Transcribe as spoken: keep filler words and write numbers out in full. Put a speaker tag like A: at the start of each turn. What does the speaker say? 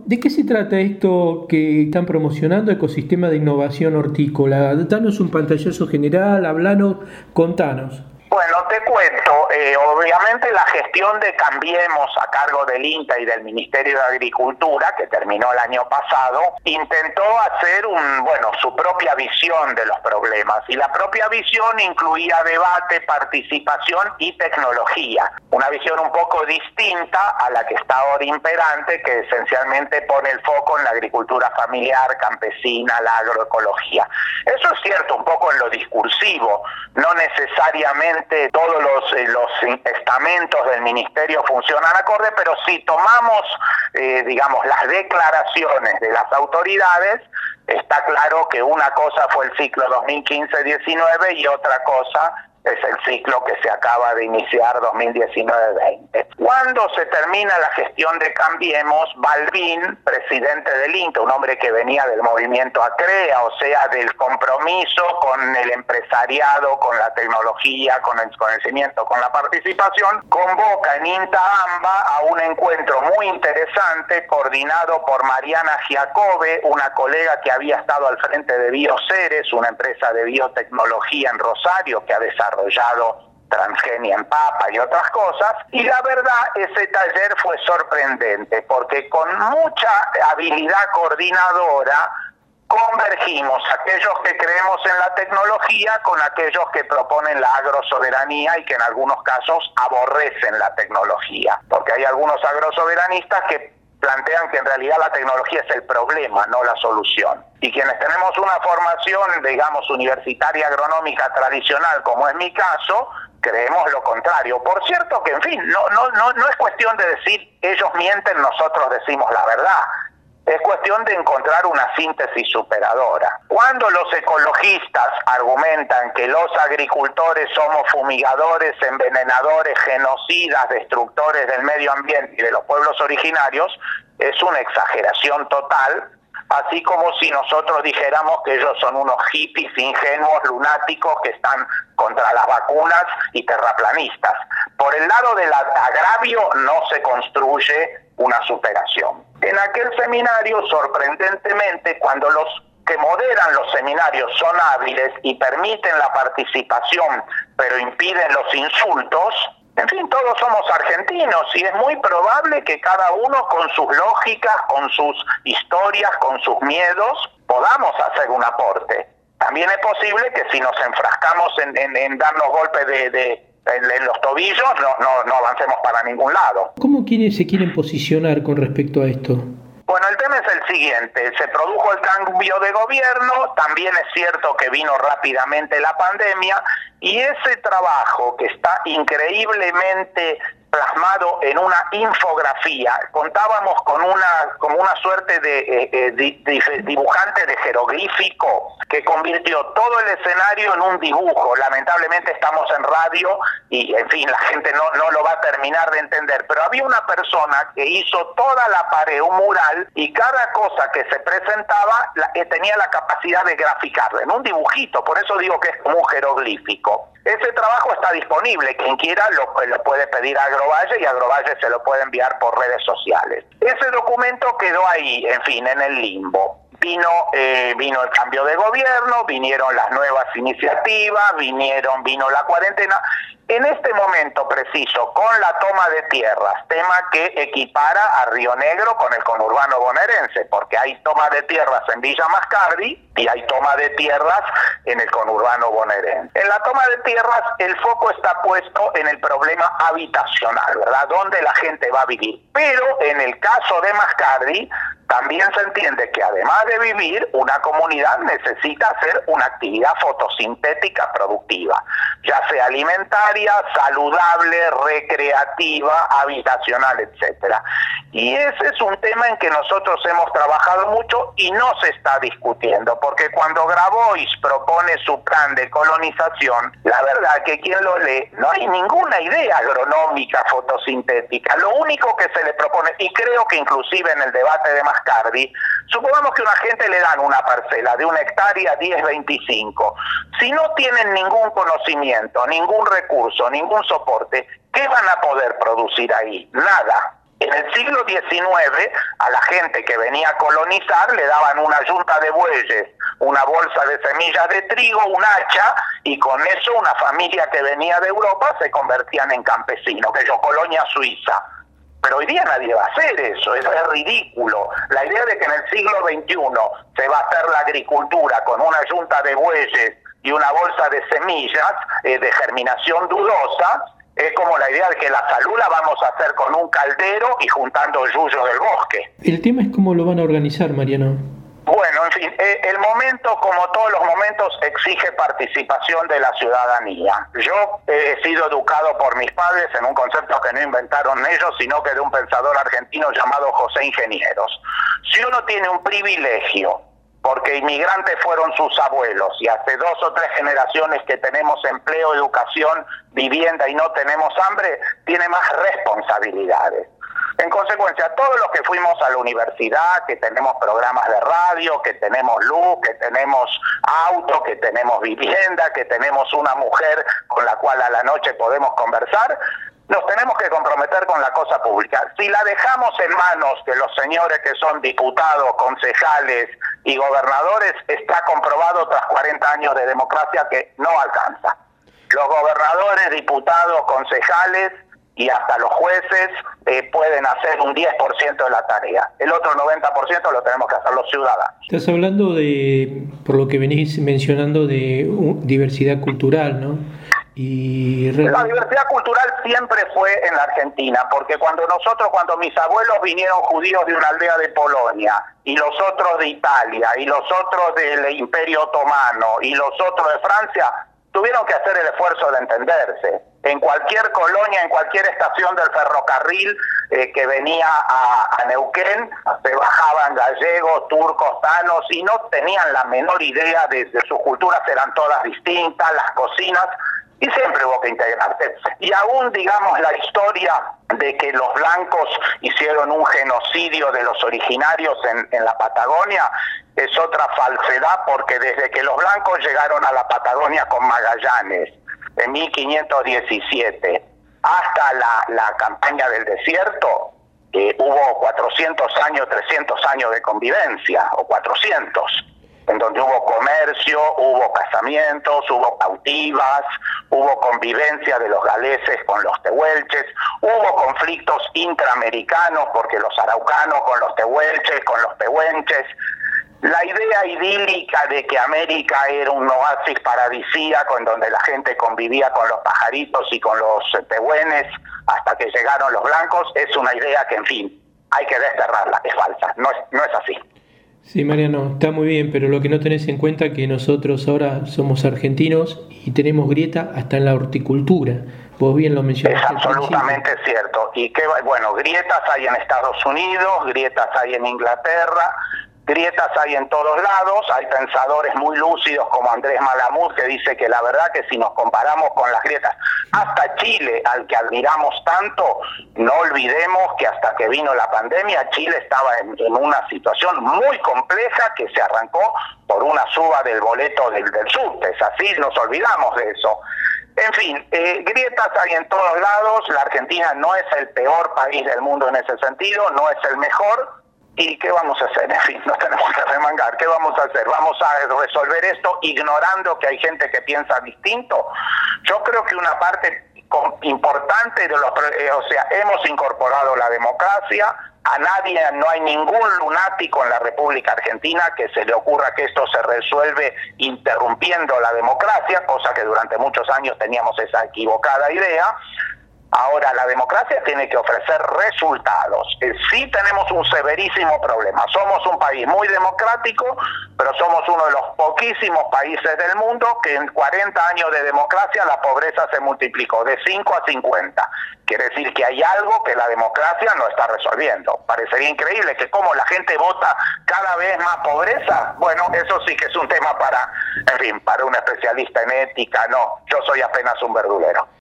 A: ¿De qué se trata esto que están promocionando, Ecosistema de Innovación Hortícola? Danos un pantallazo general, hablanos, contanos.
B: Bueno, te cuento, eh, obviamente la gestión de Cambiemos a cargo del INTA y del Ministerio de Agricultura, que terminó el año pasado, intentó hacer un, bueno, su propia visión de los problemas, y la propia visión incluía debate, participación y tecnología. Una visión un poco distinta a la que está ahora imperante, que esencialmente pone el foco en la agricultura familiar, campesina, la agroecología. Eso es cierto un poco en lo discursivo, no necesariamente todos los, eh, los estamentos del ministerio funcionan acorde, pero si tomamos, eh, digamos, las declaraciones de las autoridades, está claro que una cosa fue el ciclo dos mil quince diecinueve y otra cosa es el ciclo que se acaba de iniciar dos mil diecinueve veinte. Cuando se termina la gestión de Cambiemos, Balbín, presidente del INTA, un hombre que venía del movimiento ACREA, o sea, del compromiso con el empresariado, con la tecnología, con el conocimiento, con la participación, convoca en INTA AMBA a un encuentro muy interesante coordinado por Mariana Giacobbe, una colega que había estado al frente de Bioceres, una empresa de biotecnología en Rosario que ha desarrollado desarrollado transgenia en papa y otras cosas, y la verdad ese taller fue sorprendente porque con mucha habilidad coordinadora convergimos aquellos que creemos en la tecnología con aquellos que proponen la agrosoberanía y que en algunos casos aborrecen la tecnología, porque hay algunos agrosoberanistas que plantean que en realidad la tecnología es el problema, no la solución. Y quienes tenemos una formación, digamos, universitaria agronómica tradicional, como es mi caso, creemos lo contrario. Por cierto que, en fin, no, no, no, no es cuestión de decir ellos mienten, nosotros decimos la verdad. Es cuestión de encontrar una síntesis superadora. Cuando los ecologistas argumentan que los agricultores somos fumigadores, envenenadores, genocidas, destructores del medio ambiente y de los pueblos originarios, es una exageración total, así como si nosotros dijéramos que ellos son unos hippies ingenuos, lunáticos, que están contra las vacunas y terraplanistas. Por el lado del agravio no se construye una superación. En aquel seminario, sorprendentemente, cuando los que moderan los seminarios son hábiles y permiten la participación, pero impiden los insultos, en fin, todos somos argentinos y es muy probable que cada uno con sus lógicas, con sus historias, con sus miedos, podamos hacer un aporte. También es posible que si nos enfrascamos en, en, en darnos golpes de... de En, en los tobillos, no, no, no avancemos para ningún lado.
A: ¿Cómo quiere, se quieren posicionar con respecto a esto?
B: Bueno, el tema es el siguiente, se produjo el cambio de gobierno, también es cierto que vino rápidamente la pandemia, y ese trabajo que está increíblemente plasmado en una infografía, contábamos con una como una suerte de eh, eh, di, di, dibujante de jeroglífico que convirtió todo el escenario en un dibujo. Lamentablemente estamos en radio y, en fin, la gente no, no lo va a terminar de entender, pero había una persona que hizo toda la pared, un mural, y cada cosa que se presentaba la, eh, tenía la capacidad de graficarla en un dibujito, por eso digo que es como un jeroglífico. Ese trabajo está disponible, quien quiera lo, lo puede pedir a Agrovalle y Agrovalle se lo puede enviar por redes sociales. Ese documento quedó ahí, en fin, en el limbo. Vino, eh, vino el cambio de gobierno, vinieron las nuevas iniciativas, vinieron, vino la cuarentena. En este momento preciso, con la toma de tierras, tema que equipara a Río Negro con el conurbano bonaerense, porque hay toma de tierras en Villa Mascardi y hay toma de tierras en el conurbano bonaerense. En la toma de tierras el foco está puesto en el problema habitacional, ¿verdad? ¿Dónde la gente va a vivir? Pero en el caso de Mascardi, también se entiende que además de vivir, una comunidad necesita hacer una actividad fotosintética productiva, ya sea alimentaria, saludable, recreativa, habitacional, etcétera. Y ese es un tema en que nosotros hemos trabajado mucho y no se está discutiendo, porque cuando Grabois propone su plan de colonización, la verdad que quien lo lee, no hay ninguna idea agronómica fotosintética. Lo único que se le propone, y creo que inclusive en el debate de Mascardi, supongamos que a una gente le dan una parcela de una hectárea diez veinticinco. Si no tienen ningún conocimiento, ningún recurso, ningún soporte, ¿qué van a poder producir ahí? Nada. En el siglo diecinueve, a la gente que venía a colonizar le daban una yunta de bueyes, una bolsa de semillas de trigo, un hacha, y con eso una familia que venía de Europa se convertían en campesinos, que yo, colonia suiza. Pero hoy día nadie va a hacer eso, eso es ridículo. La idea de que en el siglo veintiuno se va a hacer la agricultura con una yunta de bueyes y una bolsa de semillas eh, de germinación dudosa, es como la idea de que la salud la vamos a hacer con un caldero y juntando yuyos del bosque.
A: El tema es cómo lo van a organizar, Mariano.
B: Bueno, en fin, eh, el momento, como todos los momentos, exige participación de la ciudadanía. Yo eh, he sido educado por mis padres en un concepto que no inventaron ellos, sino que de un pensador argentino llamado José Ingenieros. Si uno tiene un privilegio, porque inmigrantes fueron sus abuelos, y hace dos o tres generaciones que tenemos empleo, educación, vivienda y no tenemos hambre, tiene más responsabilidades. En consecuencia, todos los que fuimos a la universidad, que tenemos programas de radio, que tenemos luz, que tenemos auto, que tenemos vivienda, que tenemos una mujer con la cual a la noche podemos conversar, nos tenemos que comprometer con la cosa pública. Si la dejamos en manos de los señores que son diputados, concejales y gobernadores, está comprobado tras cuarenta años de democracia que no alcanza. Los gobernadores, diputados, concejales y hasta los jueces eh, pueden hacer un diez por ciento de la tarea. El otro noventa por ciento lo tenemos que hacer los ciudadanos.
A: Estás hablando de, por lo que venís mencionando, de uh, diversidad cultural, ¿no? Y...
B: La diversidad cultural siempre fue en la Argentina, porque cuando nosotros, cuando mis abuelos vinieron judíos de una aldea de Polonia, y los otros de Italia, y los otros del Imperio Otomano, y los otros de Francia, tuvieron que hacer el esfuerzo de entenderse. En cualquier colonia, en cualquier estación del ferrocarril eh, que venía a, a Neuquén, se bajaban gallegos, turcos, tanos, y no tenían la menor idea de, de sus culturas, eran todas distintas, las cocinas, y siempre hubo que integrarse. Y aún, digamos, la historia de que los blancos hicieron un genocidio de los originarios en, en la Patagonia es otra falsedad, porque desde que los blancos llegaron a la Patagonia con Magallanes en mil quinientos diecisiete hasta la, la campaña del desierto, eh, hubo cuatrocientos años, trescientos años de convivencia, o cuatrocientos, en donde hubo comercio, hubo casamientos, hubo cautivas, hubo convivencia de los galeses con los tehuelches, hubo conflictos intraamericanos, porque los araucanos con los tehuelches, con los pehuenches. La idea idílica de que América era un oasis paradisíaco en donde la gente convivía con los pajaritos y con los tehuenes hasta que llegaron los blancos es una idea que, en fin, hay que desterrarla, es falsa, no es, no es así.
A: Sí, Mariano, está muy bien, pero lo que no tenés en cuenta es que nosotros ahora somos argentinos y tenemos grieta hasta en la horticultura. Vos bien lo mencionaste.
B: Es absolutamente cierto. Y que, bueno, grietas hay en Estados Unidos, grietas hay en Inglaterra, grietas hay en todos lados. Hay pensadores muy lúcidos como Andrés Malamud, que dice que la verdad que si nos comparamos con las grietas, hasta Chile, al que admiramos tanto, no olvidemos que hasta que vino la pandemia, Chile estaba en, en una situación muy compleja que se arrancó por una suba del boleto del, del subte. Es así, nos olvidamos de eso. En fin, eh, grietas hay en todos lados. La Argentina no es el peor país del mundo en ese sentido, no es el mejor. ¿Y qué vamos a hacer? En fin, nos tenemos que remangar. ¿Qué vamos a hacer? ¿Vamos a resolver esto ignorando que hay gente que piensa distinto? Yo creo que una parte importante de los... Eh, o sea, hemos incorporado la democracia. A nadie, no hay ningún lunático en la República Argentina que se le ocurra que esto se resuelve interrumpiendo la democracia, cosa que durante muchos años teníamos esa equivocada idea. Ahora, la democracia tiene que ofrecer resultados. Eh, sí tenemos un severísimo problema. Somos un país muy democrático, pero somos uno de los poquísimos países del mundo que en cuarenta años de democracia la pobreza se multiplicó de cinco a cincuenta. Quiere decir que hay algo que la democracia no está resolviendo. Parecería increíble que como la gente vota cada vez más pobreza. Bueno, eso sí que es un tema para, en fin, para un especialista en ética. No, yo soy apenas un verdulero.